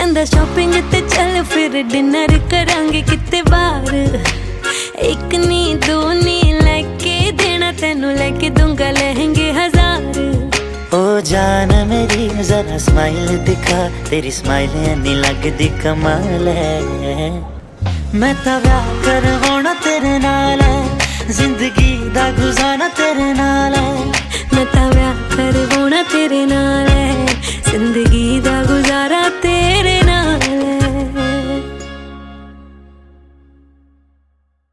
कहंदा शॉपिंग ते चल फिर डिनर करांगे किते बाहर। एक नी दो नी लेके देना तेनू, लेके दूंगा लहंगे 1000। ओ जान मेरी जरा स्माइल दिखा, तेरी स्माइल नहीं लगदी कमाल है। मैं तो व्याह करवाना तेरे नाल है, जिंदगी दा गुजारा तेरे नाल है। मैं तो व्याह करवाना तेरे नाल